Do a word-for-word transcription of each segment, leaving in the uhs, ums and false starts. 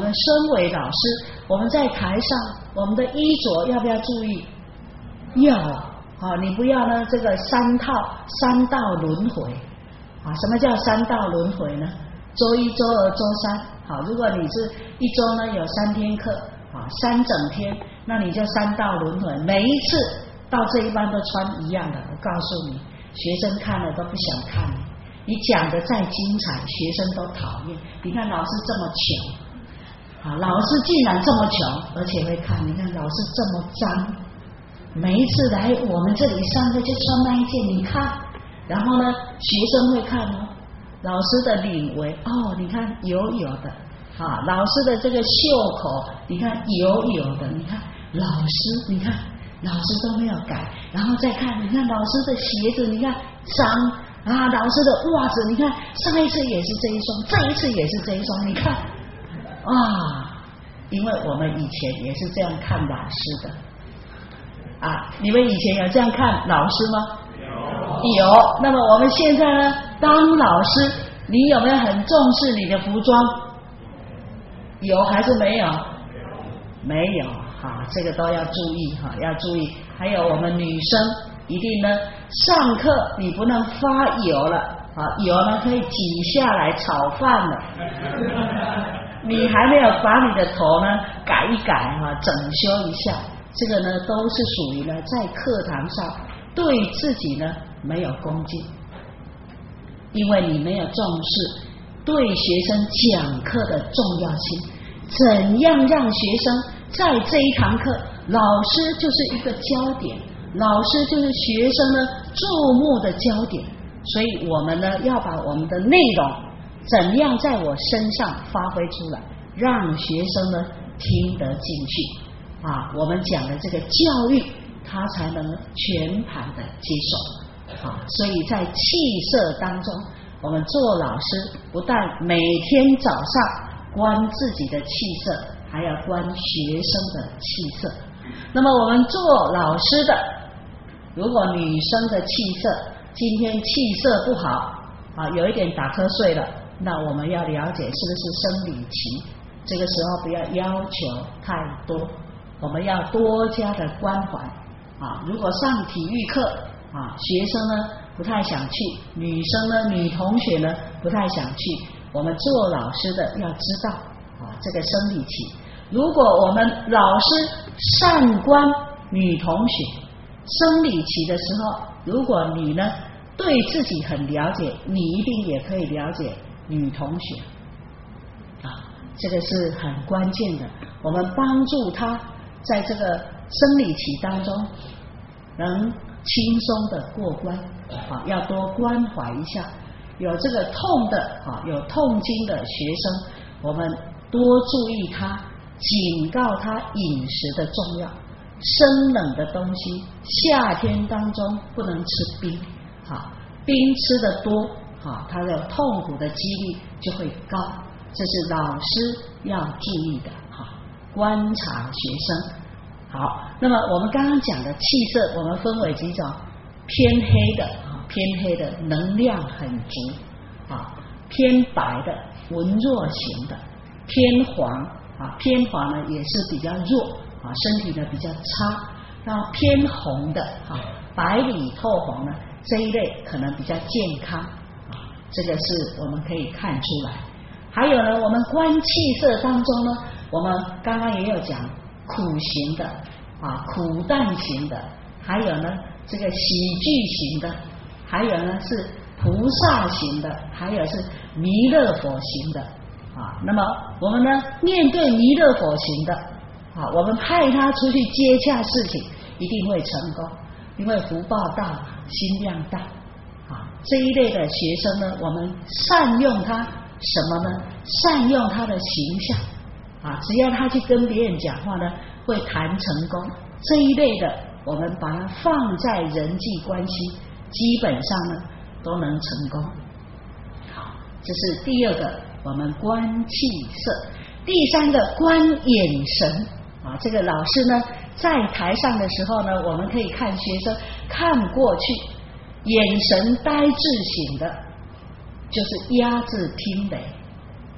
们身为老师，我们在台上，我们的衣着要不要注意？要啊，你不要呢这个三套三道轮回啊。什么叫三道轮回呢？周一、周二、周三。好，如果你是一周呢有三天课啊，三整天，那你就三道轮回，每一次到这一班都穿一样的。我告诉你，学生看了都不想看你。你讲的再精彩，学生都讨厌。你看老师这么穷，啊，老师竟然这么穷，而且会看。你看老师这么脏，每一次来我们这里上课就穿那一件，你看。然后呢，学生会看哦，老师的领围哦，你看油油的，啊，老师的这个袖口，你看油油的，你看老师，你看老师都没有改。然后再看，你看老师的鞋子，你看脏。啊，老师的袜子，你看上一次也是这一双，这一次也是这一双，你看啊，因为我们以前也是这样看老师的啊。你们以前有这样看老师吗？有。有。那么我们现在呢，当老师，你有没有很重视你的服装？有还是没有？没有。好，这个都要注意哈，要注意。还有我们女生。一定呢，上课你不能发油了啊，油呢可以挤下来炒饭了。你还没有把你的头呢改一改啊，整修一下，这个呢都是属于呢在课堂上对自己呢没有恭敬，因为你没有重视对学生讲课的重要性。怎样让学生在这一堂课，老师就是一个焦点。老师就是学生呢注目的焦点，所以我们呢要把我们的内容怎样在我身上发挥出来，让学生呢听得进去啊。我们讲的这个教育，他才能全盘的接受啊。所以在气色当中，我们做老师不但每天早上观自己的气色，还要观学生的气色。那么我们做老师的，如果女生的气色今天气色不好啊，有一点打瞌睡了，那我们要了解是不是生理期，这个时候不要要求太多，我们要多加的关怀啊。如果上体育课啊，学生呢不太想去，女生呢女同学呢不太想去，我们做老师的要知道啊这个生理期。如果我们老师善观女同学生理期的时候，如果你呢对自己很了解，你一定也可以了解女同学啊，这个是很关键的。我们帮助她在这个生理期当中能轻松的过关啊，要多关怀一下。有这个痛的啊，有痛经的学生，我们多注意他，警告他饮食的重要。生冷的东西，夏天当中不能吃冰，哈，冰吃的多，哈，它的痛苦的几率就会高，这是老师要注意的，哈，观察学生。好，那么我们刚刚讲的气色，我们分为几种：偏黑的，偏黑的能量很足，啊，偏白的文弱型的，偏黄啊，偏黄呢也是比较弱。啊，身体呢比较差，然后偏红的啊，白里透红呢这一类可能比较健康啊，这个是我们可以看出来。还有呢，我们观气色当中呢，我们刚刚也有讲苦型的啊，苦淡型的，还有呢这个喜剧型的，还有呢是菩萨型的，还有是弥勒佛型的啊。那么我们呢面对弥勒佛型的。啊，我们派他出去接洽事情，一定会成功，因为福报大，心量大。啊，这一类的学生呢，我们善用他什么呢？善用他的形象。啊，只要他去跟别人讲话呢，会谈成功。这一类的，我们把它放在人际关系，基本上呢都能成功。好，这是第二个，我们观气色。第三个，观眼神。啊，这个老师呢，在台上的时候呢，我们可以看学生看过去，眼神呆滞型的，就是鸭子听雷，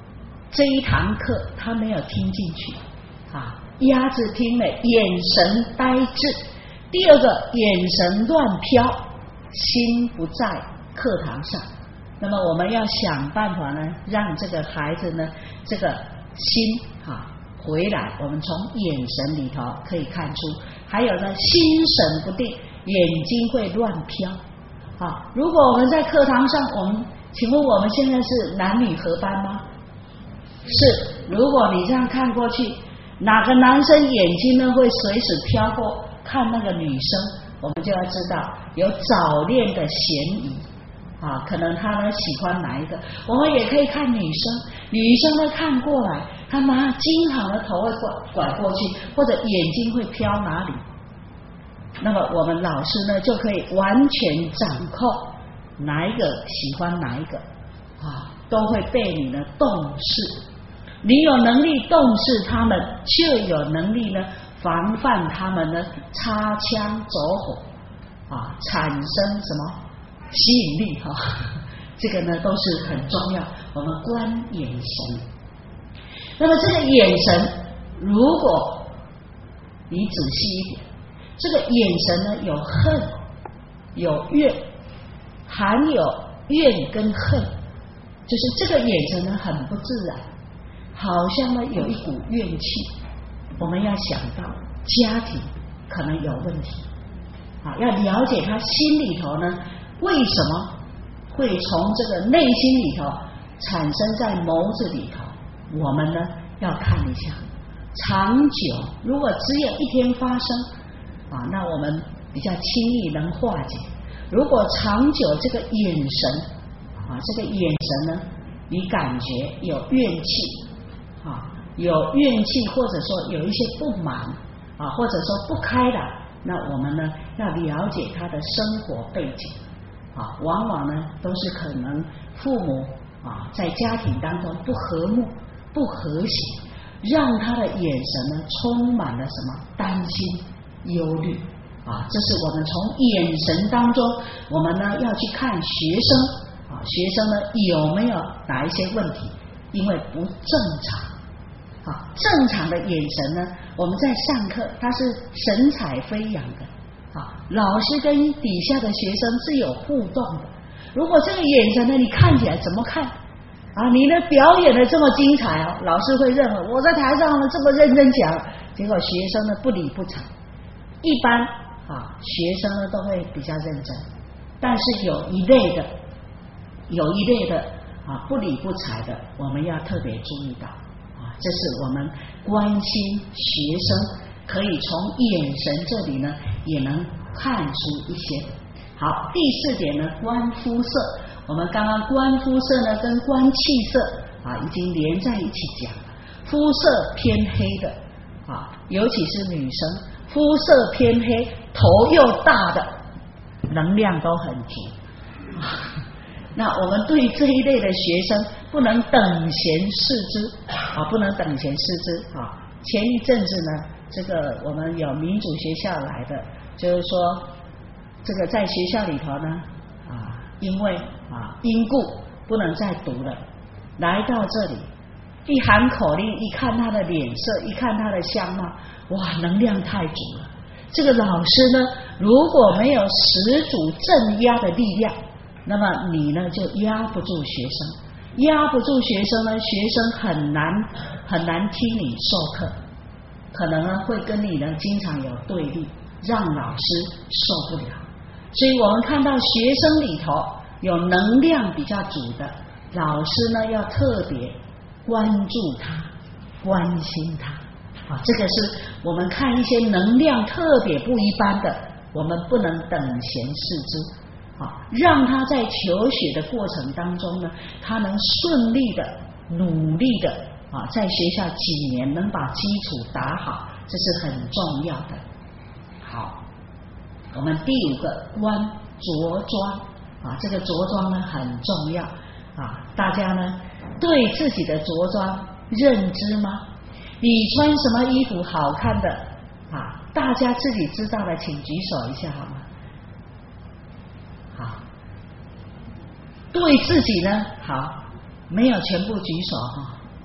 这一堂课他没有听进去啊，鸭子听了眼神呆滞，第二个眼神乱飘，心不在课堂上。那么我们要想办法呢，让这个孩子呢，这个心啊回来。我们从眼神里头可以看出，还有呢，心神不定，眼睛会乱飘啊。如果我们在课堂上，我们请问我们现在是男女合班吗？是。如果你这样看过去，哪个男生眼睛呢会随时飘过看那个女生，我们就要知道有早恋的嫌疑啊，可能他呢喜欢哪一个。我们也可以看女生，女生呢看过来，她妈经常的头会拐拐过去，或者眼睛会飘哪里，那么我们老师呢就可以完全掌控哪一个喜欢哪一个啊，都会被你呢洞视。你有能力洞视他们，就有能力呢防范他们呢擦枪走火啊，产生什么吸引力哈、啊？这个呢都是很重要。我们观眼神，那么这个眼神，如果你仔细一点，这个眼神呢有恨有怨，含有怨跟恨，就是这个眼神呢很不自然，好像呢有一股怨气。我们要想到家庭可能有问题啊，要了解他心里头呢为什么会从这个内心里头产生在眸子里头，我们呢要看一下。长久如果只有一天发生啊，那我们比较轻易能化解。如果长久这个眼神啊，这个眼神呢，你感觉有怨气啊，有怨气，或者说有一些不满啊，或者说不开朗，那我们呢要了解他的生活背景啊，往往呢都是可能父母啊在家庭当中不和睦、不和谐，让他的眼神呢充满了什么担心、忧虑啊。这是我们从眼神当中，我们呢要去看学生啊，学生呢有没有哪一些问题，因为不正常。啊，正常的眼神呢，我们在上课它是神采飞扬的啊，老师跟底下的学生是有互动的。如果这个眼神呢，你看起来怎么看啊？你的表演的这么精彩哦，老师会认为我在台上呢这么认真讲，结果学生呢不理不睬。一般啊，学生呢都会比较认真，但是有一类的，有一类的啊不理不睬的，我们要特别注意到。这是我们关心学生，可以从眼神这里呢也能看出一些。好，第四点呢，观肤色。我们刚刚观肤色呢跟观气色啊已经连在一起讲了。肤色偏黑的啊，尤其是女生，肤色偏黑，头又大的，能量都很足啊。那我们对这一类的学生不能等闲视之啊，不能等闲视之啊。前一阵子呢，这个我们有民主学校来的，就是说这个在学校里头呢啊，因为啊因故不能再读了，来到这里一喊口令，一看他的脸色，一看他的相貌，哇，能量太足了。这个老师呢，如果没有十足镇压的力量，那么你呢就压不住学生，压不住学生呢，学生很难很难听你授课，可能呢会跟你呢经常有对立，让老师受不了。所以我们看到学生里头有能量比较足的，老师呢要特别关注他，关心他啊，这个是我们看一些能量特别不一般的，我们不能等闲视之。让他在求学的过程当中呢，他能顺利的、努力的啊，在学校几年能把基础打好，这是很重要的。好，我们第五个观着装啊，这个着装呢很重要啊，大家呢对自己的着装认知吗？你穿什么衣服好看的啊？大家自己知道的，请举手一下好吗？好，对自己呢，好，没有全部举手哈，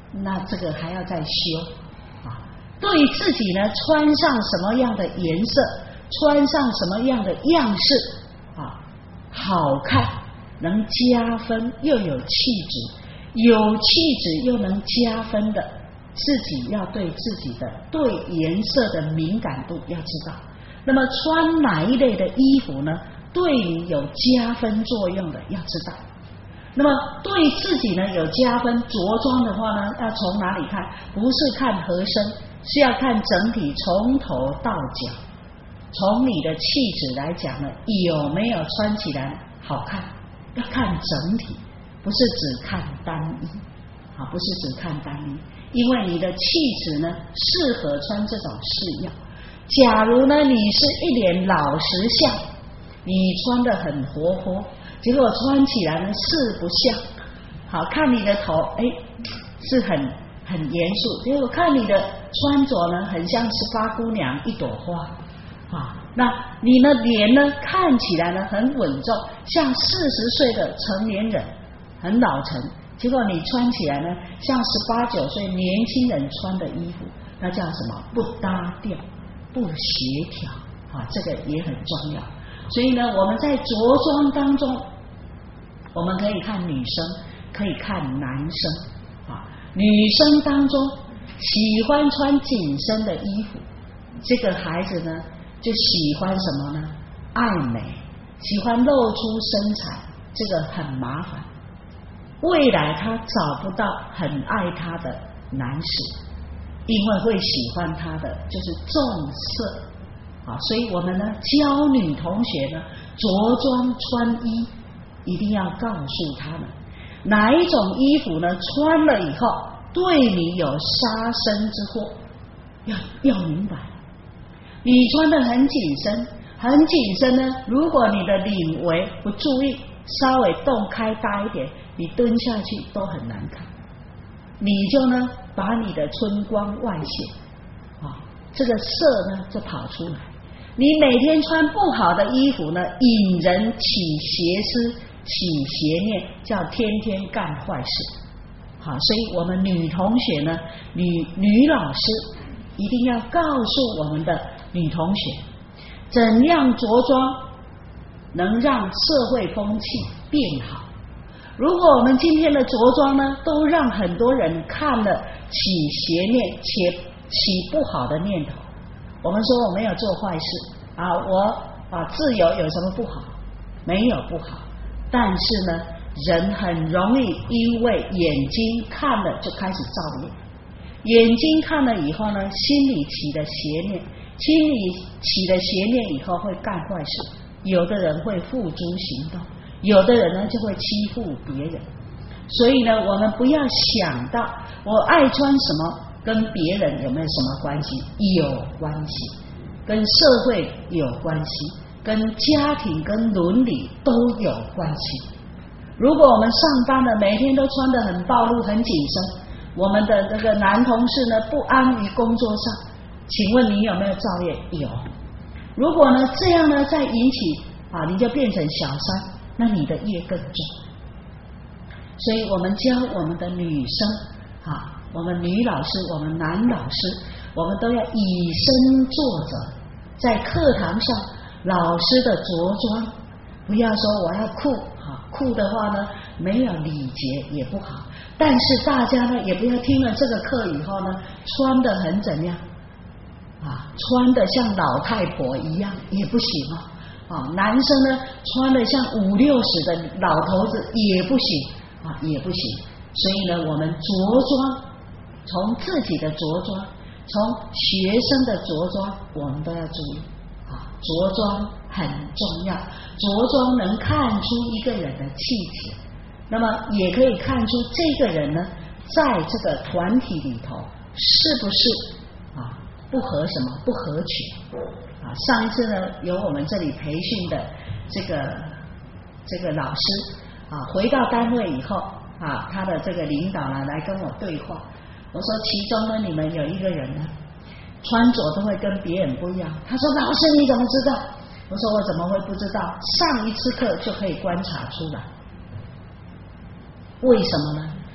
那这个还要再修啊。对自己呢，穿上什么样的颜色，穿上什么样的样式啊，好看，能加分，又有气质，有气质又能加分的，自己要对自己的对颜色的敏感度要知道。那么穿哪一类的衣服呢，对你有加分作用的要知道。那么对自己呢有加分，着装的话呢，要从哪里看？不是看合身，是要看整体，从头到脚。从你的气质来讲呢，有没有穿起来好看？要看整体，不是只看单一啊，不是只看单一。因为你的气质呢，适合穿这种式样。假如呢，你是一脸老实相，你穿得很活泼，结果穿起来呢是不像。好看你的头，哎，是很很严肃，结果看你的穿着呢，很像十八姑娘一朵花啊。那你的脸呢，看起来呢很稳重，像四十岁的成年人，很老成。结果你穿起来呢，像十八九岁年轻人穿的衣服，那叫什么？不搭调，不协调啊，这个也很重要。所以呢，我们在着装当中，我们可以看女生，可以看男生啊。女生当中喜欢穿紧身的衣服，这个孩子呢就喜欢什么呢？爱美，喜欢露出身材，这个很麻烦。未来他找不到很爱他的男士，因为会喜欢他的就是重色啊。所以我们呢教女同学呢着装穿衣，一定要告诉他们哪一种衣服呢穿了以后对你有杀身之祸，要要明白。你穿得很紧身，很紧身呢，如果你的领围不注意，稍微洞开大一点，你蹲下去都很难看，你就呢把你的春光外显啊，这个色呢就跑出来。你每天穿不好的衣服呢，引人起邪思、起邪念，叫天天干坏事。好，所以我们女同学呢，女女老师一定要告诉我们的女同学，怎样着装能让社会风气变好。如果我们今天的着装呢，都让很多人看了起邪念，且起不好的念头，我们说我没有做坏事啊，我啊自由有什么不好？没有不好，但是呢，人很容易因为眼睛看了就开始造业，眼睛看了以后呢，心里起了邪念，心里起了邪念以后会干坏事，有的人会付诸行动，有的人呢就会欺负别人。所以呢，我们不要想到我爱穿什么跟别人有没有什么关系？有关系，跟社会有关系，跟家庭跟伦理都有关系。如果我们上班了，每天都穿得很暴露很紧身，我们的这个男同事呢不安于工作上，请问你有没有造业？有。如果呢这样呢再引起啊，你就变成小三，那你的业更重。所以我们教我们的女生啊，我们女老师，我们男老师，我们都要以身作则。在课堂上，老师的着装不要说我要酷啊，酷的话呢没有礼节也不好。但是大家呢也不要听了这个课以后呢，穿得很怎样啊，穿得像老太婆一样也不行啊。啊，男生呢穿得像五六十的老头子也不行啊，也不行。所以呢，我们着装，从自己的着装，从学生的着装，我们都要注意啊，着装很重要，着装能看出一个人的气质，那么也可以看出这个人呢，在这个团体里头是不是啊不合什么不合群啊。上一次呢，有我们这里培训的这个这个老师啊，回到单位以后啊，他的这个领导呢来跟我对话，我说其中呢，你们有一个人呢，穿着都会跟别人不一样。他说老师你怎么知道？我说我怎么会不知道？上一次课就可以观察出来。为什么呢？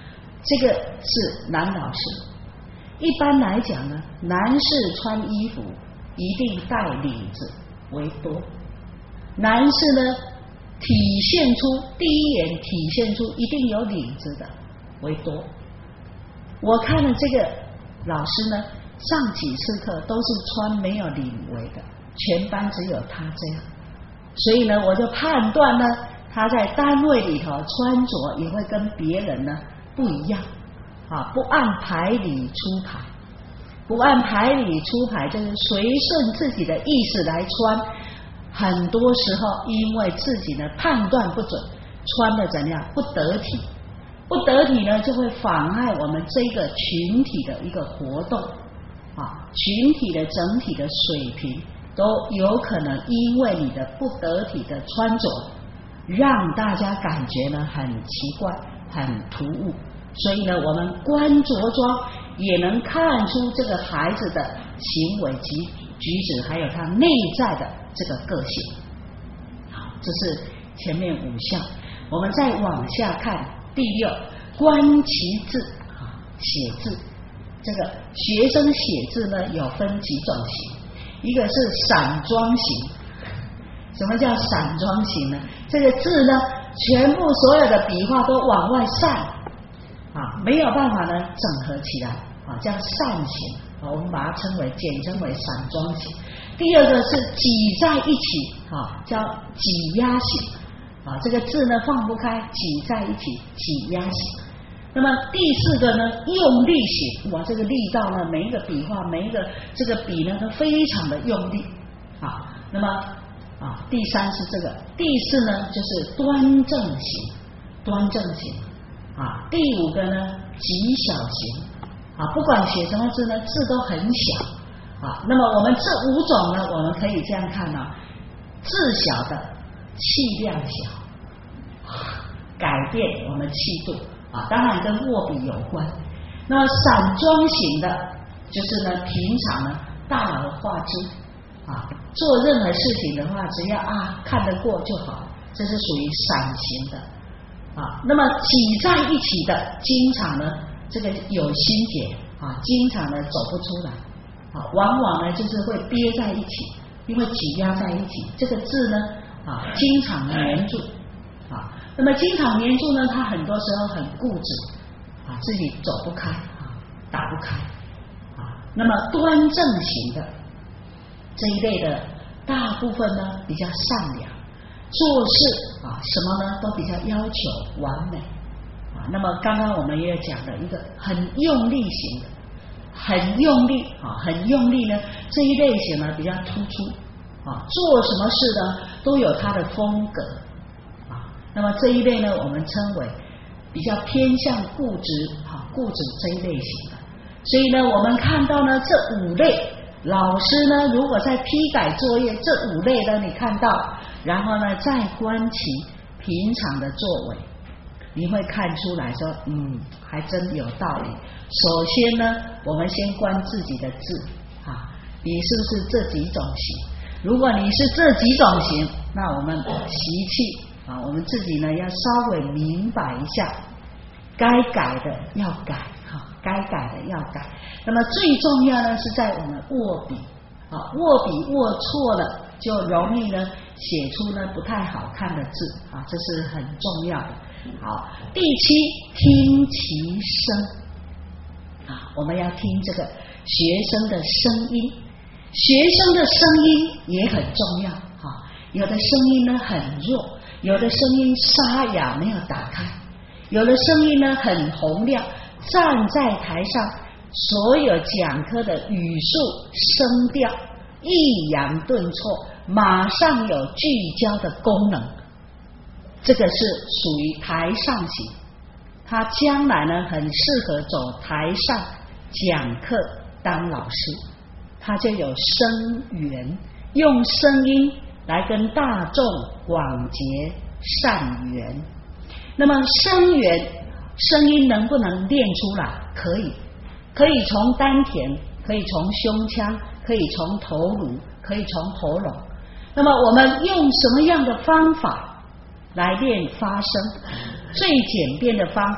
这个是男老师。一般来讲呢，男士穿衣服一定带领子为多，男士呢体现出第一眼体现出一定有领子的为多。我看了这个老师呢，上几次课都是穿没有领围的，全班只有他这样，所以呢，我就判断呢，他在单位里头穿着也会跟别人呢不一样啊，不按牌理出牌，不按牌理出牌，就是随顺自己的意思来穿。很多时候因为自己呢判断不准，穿的怎样不得体，不得体呢就会妨碍我们这个群体的一个活动啊，群体的整体的水平都有可能因为你的不得体的穿着，让大家感觉呢很奇怪、很突兀。所以呢，我们观着装也能看出这个孩子的行为及举止，还有他内在的这个个性。好，这是前面五项。我们再往下看第六，观其字啊，写字。这个学生写字呢，有分几种型，一个是散装型。什么叫散装型呢？这个字呢，全部所有的笔画都往外散啊，没有办法呢整合起来啊，叫散型啊，我们把它称为简称为散装型。第二个是挤在一起啊，叫挤压型啊，这个字呢放不开，挤在一起，挤压型。那么第四个呢，用力型，哇，这个力道呢，每一个笔画，每一个这个笔呢，都非常的用力啊。那么啊，第三是这个，第四呢就是端正型，端正型啊。第五个呢，极小型啊，不管写什么字呢，字都很小啊。那么我们这五种呢，我们可以这样看啊，字小的气量小，改变我们气度。啊，当然跟握笔有关。那么散装型的，就是呢，平常呢大而化之啊，做任何事情的话，只要啊看得过就好，这是属于散型的啊。那么挤在一起的，经常呢这个有心结啊，经常呢走不出来啊，往往呢就是会憋在一起，因为挤压在一起，这个字呢啊经常黏住啊。那么经常黏住呢，他很多时候很固执啊，自己走不开啊，打不开啊。那么端正型的这一类的，大部分呢比较善良，做事啊什么呢都比较要求完美啊。那么刚刚我们也讲了一个很用力型的，很用力啊，很用力呢这一类型呢比较突出啊，做什么事呢都有它的风格。那么这一类呢，我们称为比较偏向固执哈，固执这一类型的。所以呢，我们看到呢这五类，老师呢如果在批改作业，这五类呢你看到，然后呢再观其平常的作为，你会看出来说，嗯，还真有道理。首先呢，我们先观自己的字啊，你是不是这几种型？如果你是这几种型，那我们习气。啊，我们自己呢要稍微明白一下，该改的要改，哈，该改的要改。那么最重要呢是在我们握笔，啊，握笔握错了，就容易呢写出呢不太好看的字，啊，这是很重要的。好，第七，听其声，啊，我们要听这个学生的声音，学生的声音也很重要，哈，有的声音呢很弱。有的声音沙哑没有打开，有的声音呢很洪亮，站在台上，所有讲课的语速声调抑扬顿挫，马上有聚焦的功能，这个是属于台上型，他将来呢很适合走台上讲课当老师，他就有声源，用声音来跟大众广结善缘。那么声源声音能不能练出来？可以，可以从丹田，可以从胸腔，可以从头颅，可以从喉咙。那么我们用什么样的方法来练发声？最简便的方法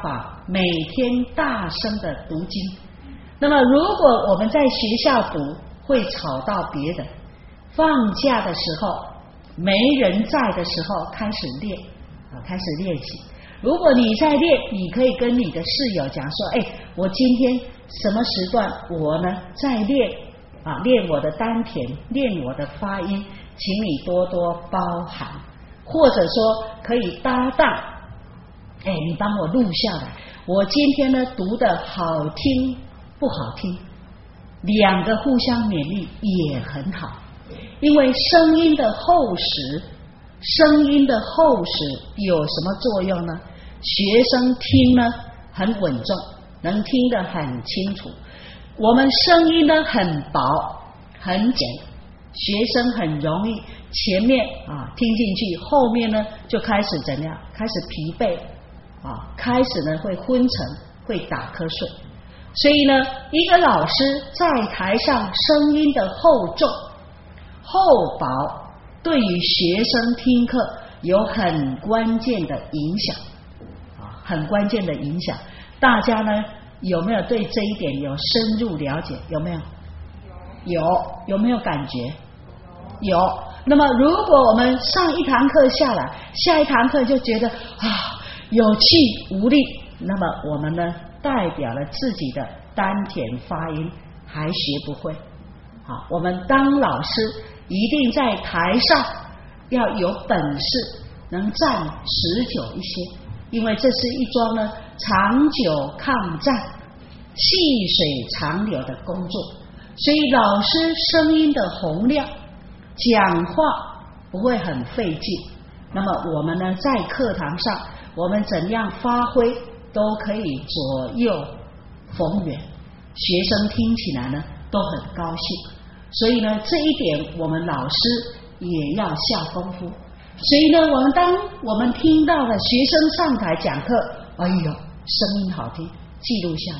每天大声的读经。那么如果我们在学校读，会吵到别人，放假的时候没人在的时候开始练啊，开始练习。如果你在练，你可以跟你的室友讲说，哎，我今天什么时段我呢在练啊，练我的丹田，练我的发音，请你多多包涵。或者说可以搭档，哎，你帮我录下来，我今天呢读的好听不好听，两个互相勉励也很好。因为声音的厚实，声音的厚实有什么作用呢？学生听呢很稳重，能听得很清楚。我们声音呢很薄很简，学生很容易前面啊听进去，后面呢就开始怎样？开始疲惫啊，开始呢会昏沉，会打瞌睡。所以呢，一个老师在台上声音的厚重、厚薄，对于学生听课有很关键的影响啊，很关键的影响。大家呢有没有对这一点有深入了解？有没有？有，有没有感觉？有。那么如果我们上一堂课下来，下一堂课就觉得啊有气无力，那么我们呢代表了自己的丹田发音还学不会。好，我们当老师一定在台上要有本事，能站持久一些，因为这是一桩呢长久抗战、细水长流的工作。所以老师声音的洪亮，讲话不会很费劲。那么我们呢在课堂上，我们怎样发挥都可以左右逢源，学生听起来呢都很高兴。所以呢这一点我们老师也要下功夫。所以呢我们当我们听到了学生上台讲课，哎呦声音好听，记录下来，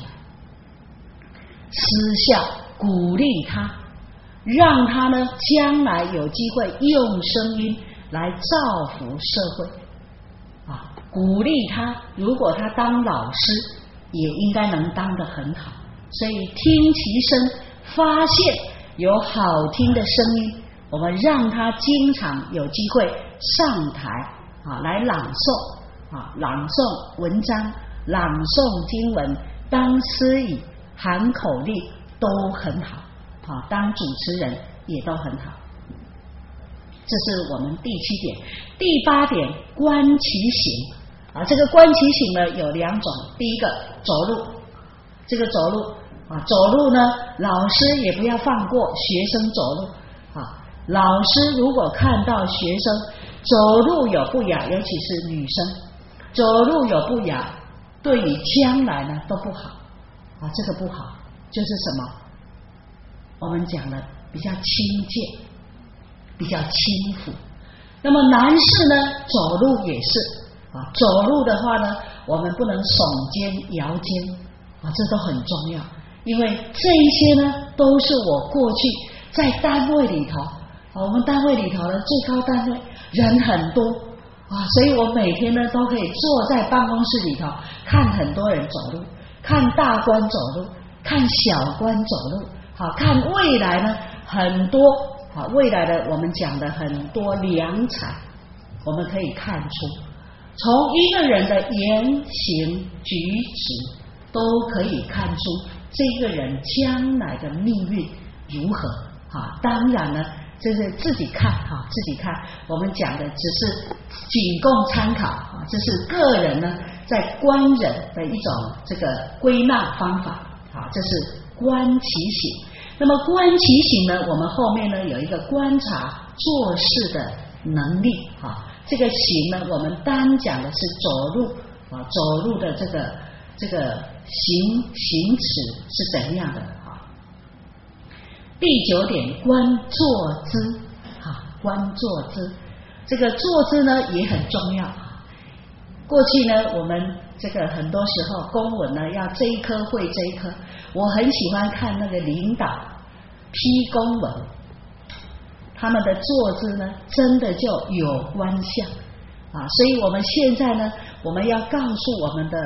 私下鼓励他，让他呢将来有机会用声音来造福社会啊，鼓励他，如果他当老师也应该能当得很好。所以听其声，发现有好听的声音，我们让他经常有机会上台啊来朗诵啊，朗诵文章，朗诵经文，当司仪，喊口令都很好啊，当主持人也都很好。这是我们第七点。第八点，观其行啊，这个观其行呢有两种。第一个走路，这个走路啊，走路呢老师也不要放过学生走路啊。老师如果看到学生走路有不雅，尤其是女生走路有不雅，对于将来呢都不好啊，这个不好就是什么？我们讲的比较亲切，比较轻浮。那么男士呢走路也是啊，走路的话呢我们不能耸肩摇肩啊，这都很重要。因为这一些呢都是我过去在单位里头啊，我们单位里头的最高单位人很多啊，所以我每天呢都可以坐在办公室里头看很多人走路，看大官走路，看小官走路，好看未来呢很多好未来的我们讲的很多良才，我们可以看出，从一个人的言行举止都可以看出这个人将来的命运如何啊。当然呢这是自己看哈，自己看，我们讲的只是仅供参考啊，这是个人呢在观人的一种这个归纳方法啊，这是观其行。那么观其行呢，我们后面呢有一个观察做事的能力啊。这个行呢，我们单讲的是走路啊，走路的这个这个行行耻是怎样的啊？第九点，观坐姿啊，观坐姿，这个坐姿呢也很重要。过去呢，我们这个很多时候公文呢要这一科会这一科，我很喜欢看那个领导批公文，他们的坐姿呢真的就有观相啊，所以我们现在呢，我们要告诉我们的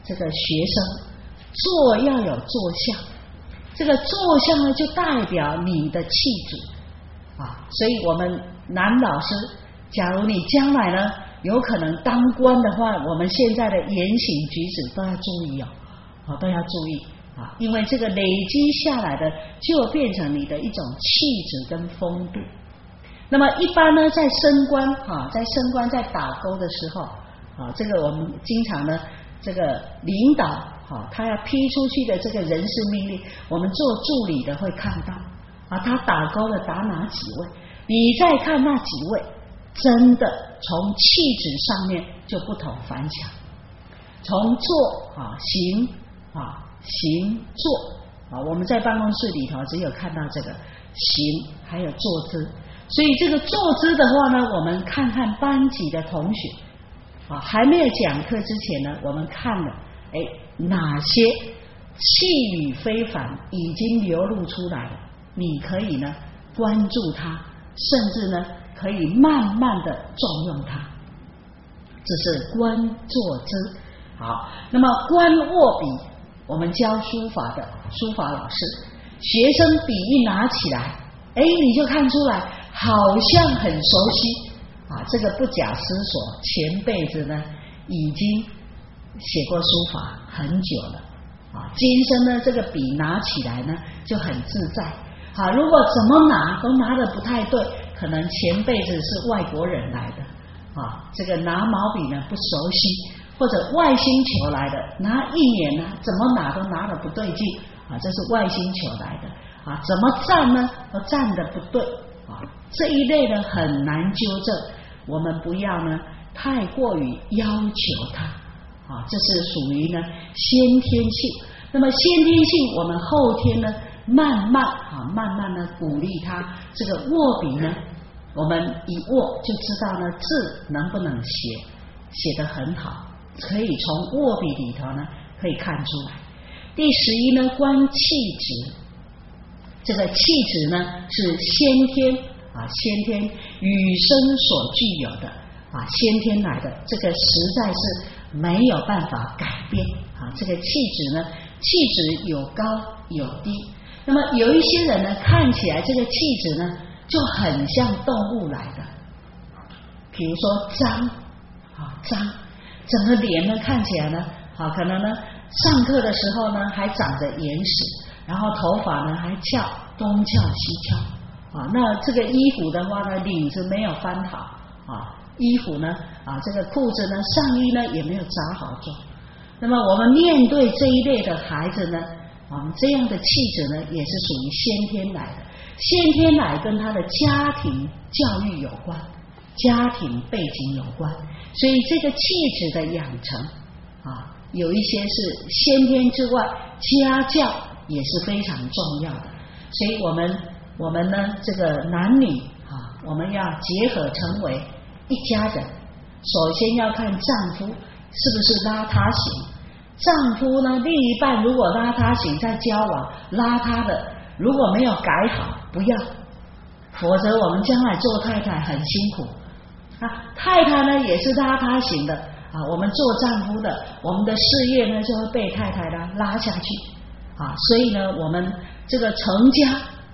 这个学生坐要有坐相，这个坐相呢就代表你的气质啊。所以我们男老师，假如你将来呢有可能当官的话，我们现在的言行举止都要注意哦，哦都要注意啊，因为这个累积下来的就变成你的一种气质跟风度。那么一般呢，在升官啊，在升官在打勾的时候啊，这个我们经常呢，这个领导啊，他要批出去的这个人事命令，我们做助理的会看到啊，他打勾了打哪几位，你再看那几位，真的从气质上面就不同凡响，从坐啊行啊行坐啊，我们在办公室里头只有看到这个行，还有坐姿。所以这个坐姿的话呢，我们看看班级的同学啊，还没有讲课之前呢，我们看了哎哪些气宇非凡已经流露出来了，你可以呢关注它，甚至呢可以慢慢的重用它。这是观坐姿。好，那么观握笔，我们教书法的书法老师，学生笔一拿起来，哎，你就看出来好像很熟悉啊，这个不假思索，前辈子呢已经写过书法很久了啊，今生呢这个笔拿起来呢就很自在啊，如果怎么拿都拿得不太对，可能前辈子是外国人来的啊，这个拿毛笔呢不熟悉，或者外星球来的，拿一年呢怎么拿都拿得不对劲啊，这是外星球来的啊，怎么站呢都站得不对啊，这一类呢很难纠正，我们不要呢太过于要求它啊，这是属于呢先天性。那么先天性，我们后天呢慢慢啊慢慢的鼓励他，这个握笔呢，我们一握就知道呢字能不能写，写得很好，可以从握笔里头呢可以看出来。第十一呢，观气质，这个气质呢是先天啊，先天与生所具有的啊，先天来的，这个实在是没有办法改变啊。这个气质呢，气质有高有低。那么有一些人呢，看起来这个气质呢就很像动物来的，比如说张啊张，整个脸呢看起来呢，好可能呢上课的时候呢还长着眼屎，然后头发呢还翘东翘西翘啊，那这个衣服的话呢，领子没有翻好啊，衣服呢啊这个裤子呢上衣呢也没有扎好做。那么我们面对这一类的孩子呢，我们这样的气质呢也是属于先天来的，先天来跟他的家庭教育有关，家庭背景有关，所以这个气质的养成啊，有一些是先天之外，家教也是非常重要的。所以我们我们呢这个男女啊，我们要结合成为一家人，首先要看丈夫是不是邋遢型，丈夫呢另一半如果邋遢型在交往，邋遢的如果没有改好不要，否则我们将来做太太很辛苦啊。太太呢也是邋遢型的啊，我们做丈夫的，我们的事业呢就会被太太呢拉下去啊。所以呢我们这个成家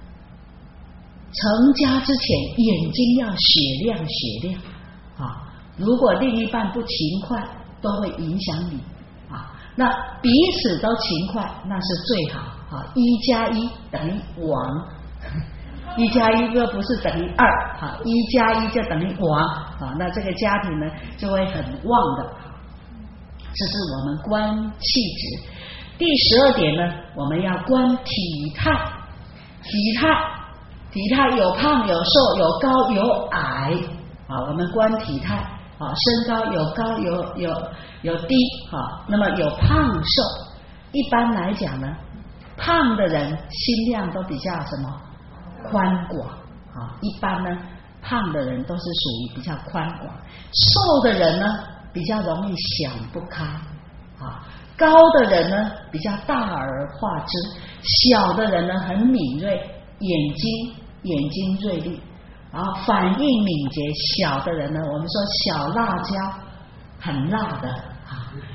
成家之前眼睛要雪亮雪亮啊，如果另一半不勤快都会影响你啊，那彼此都勤快那是最好啊，一加一等于王，一加一又不是等于二啊，一加一就等于王啊，那这个家庭呢就会很旺的。这是我们观气质。第十二点呢，我们要观体态，体态体态有胖有瘦，有高有矮啊，我们观体态啊，身高有高有有有低啊，那么有胖瘦。一般来讲呢，胖的人心量都比较什么宽广啊，一般呢胖的人都是属于比较宽广，瘦的人呢比较容易想不开啊，高的人呢比较大而化之，小的人呢很敏锐，眼睛眼睛锐利，然后反应敏捷。小的人呢，我们说小辣椒很辣的啊，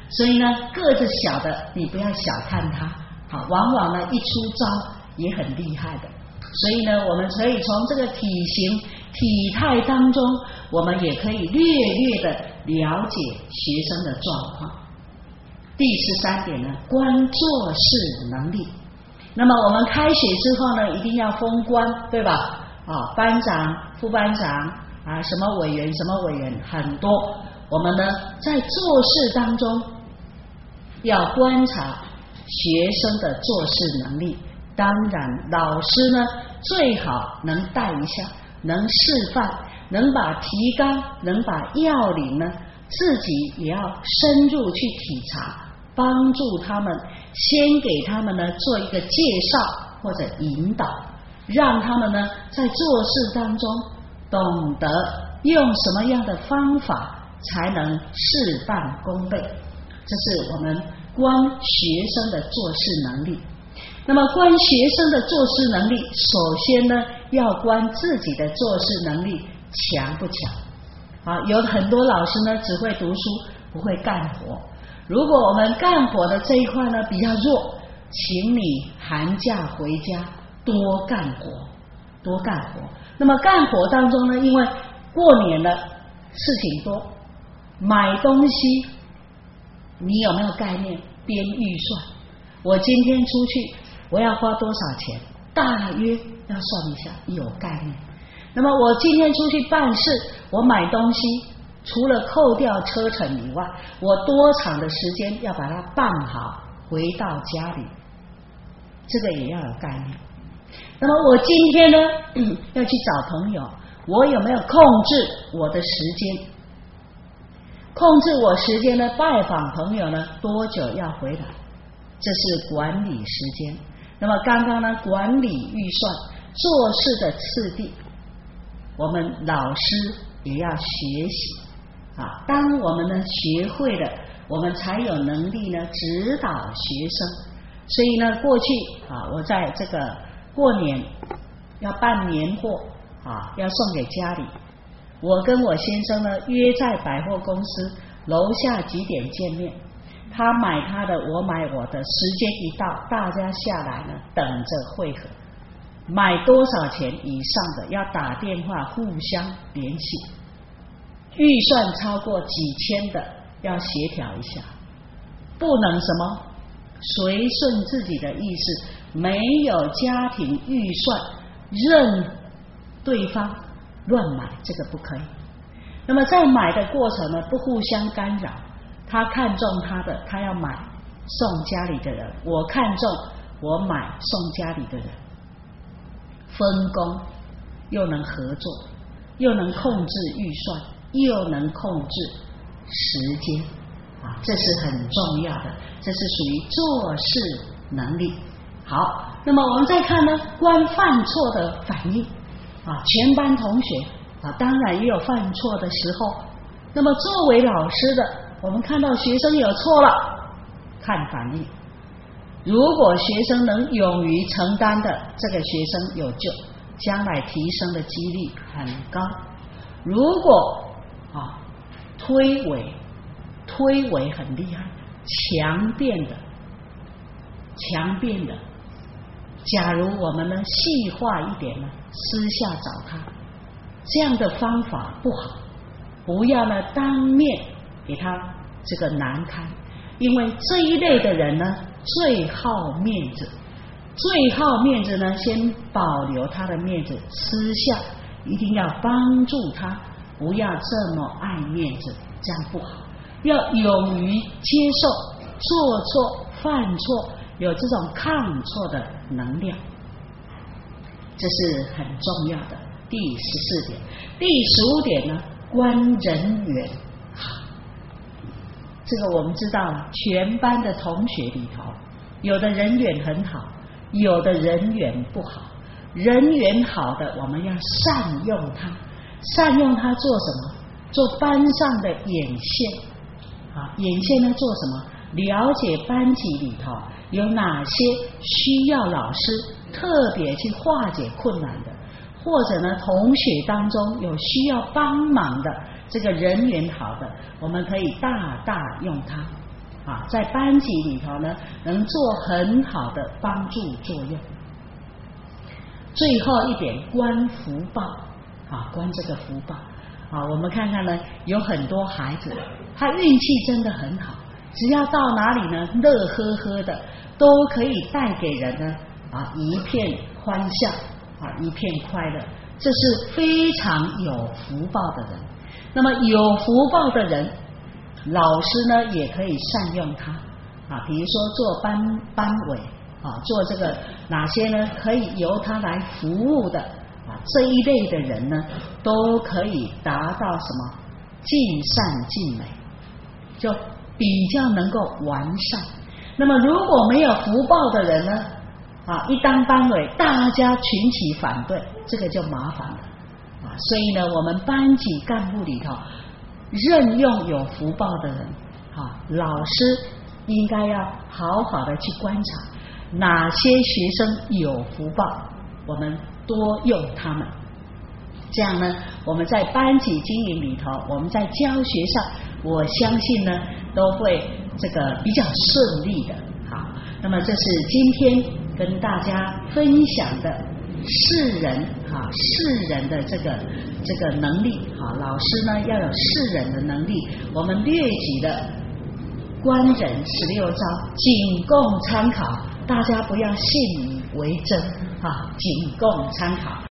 所以呢，个子小的你不要小看他，好，往往呢一出招也很厉害的。所以呢，我们可以从这个体型、体态当中，我们也可以略略的了解学生的状况。第十三点呢，观做事能力。那么我们开学之后呢，一定要封官，对吧？啊，班长、副班长啊，什么委员、什么委员很多。我们呢，在做事当中要观察学生的做事能力。当然，老师呢最好能带一下，能示范，能把提纲，能把要领呢，自己也要深入去体察，帮助他们，先给他们呢做一个介绍或者引导，让他们呢在做事当中懂得用什么样的方法才能事半功倍。这是我们观学生的做事能力。那么观学生的做事能力，首先呢要观自己的做事能力强不强啊？有很多老师呢只会读书，不会干活。如果我们干活的这一块呢比较弱，请你寒假回家多干活，多干活。那么干活当中呢，因为过年了，事情多，买东西你有没有概念？编预算，我今天出去我要花多少钱？大约要算一下，有概念。那么我今天出去办事，我买东西，除了扣掉车程以外，我多长的时间要把它办好，回到家里，这个也要有概念。那么我今天呢，嗯、要去找朋友，我有没有控制我的时间？控制我时间呢？拜访朋友呢，多久要回来？这是管理时间。那么刚刚呢，管理预算、做事的次第，我们老师也要学习啊。当我们呢学会了，我们才有能力呢指导学生。所以呢，过去啊，我在这个过年要办年货啊，要送给家里。我跟我先生呢约在百货公司楼下几点见面。他买他的，我买我的，时间一到，大家下来呢，等着会合。买多少钱以上的，要打电话互相联系。预算超过几千的，要协调一下，不能什么随顺自己的意思，没有家庭预算，任对方乱买，这个不可以。那么在买的过程呢，不互相干扰。他看中他的，他要买送家里的人；我看中我买送家里的人。分工又能合作，又能控制预算，又能控制时间啊，这是很重要的，这是属于做事能力。好，那么我们再看呢，观犯错的反应啊，全班同学啊，当然也有犯错的时候。那么作为老师的，我们看到学生有错了，看反应。如果学生能勇于承担的，这个学生有救，将来提升的几率很高。如果啊推诿，推诿很厉害，强辩的，强辩的。假如我们呢细化一点呢，私下找他，这样的方法不好。不要呢当面给他这个难堪，因为这一类的人呢最好面子，最好面子呢先保留他的面子，私下一定要帮助他，不要这么爱面子，这样不好。要勇于接受做错犯错，有这种抗错的能量，这是很重要的。第十四点，第十五点呢，观人缘。这个我们知道，全班的同学里头，有的人缘很好，有的人缘不好。人缘好的，我们要善用它，善用它做什么？做班上的眼线啊，眼线呢做什么？了解班级里头有哪些需要老师特别去化解困难的，或者呢同学当中有需要帮忙的，这个人缘好的，我们可以大大用它。 啊，在班级里头呢，能做很好的帮助作用。最后一点，观福报啊，观这个福报啊，我们看看呢，有很多孩子他运气真的很好，只要到哪里呢，乐呵呵的，都可以带给人呢啊一片欢笑啊，一片快乐，这是非常有福报的人。那么有福报的人，老师呢也可以善用他啊，比如说做班班委啊，做这个哪些呢可以由他来服务的啊，这一类的人呢，都可以达到什么尽善尽美，就比较能够完善。那么如果没有福报的人呢啊，一当班委，大家群起反对，这个就麻烦了啊。所以呢，我们班级干部里头任用有福报的人啊，老师应该要好好的去观察哪些学生有福报，我们多用他们。这样呢，我们在班级经营里头，我们在教学上，我相信呢，都会这个比较顺利的。好，那么这是今天跟大家分享的识人啊，识人的这个这个能力啊，老师呢要有识人的能力。我们略举的观人十六招，仅供参考，大家不要信以为真啊，仅供参考。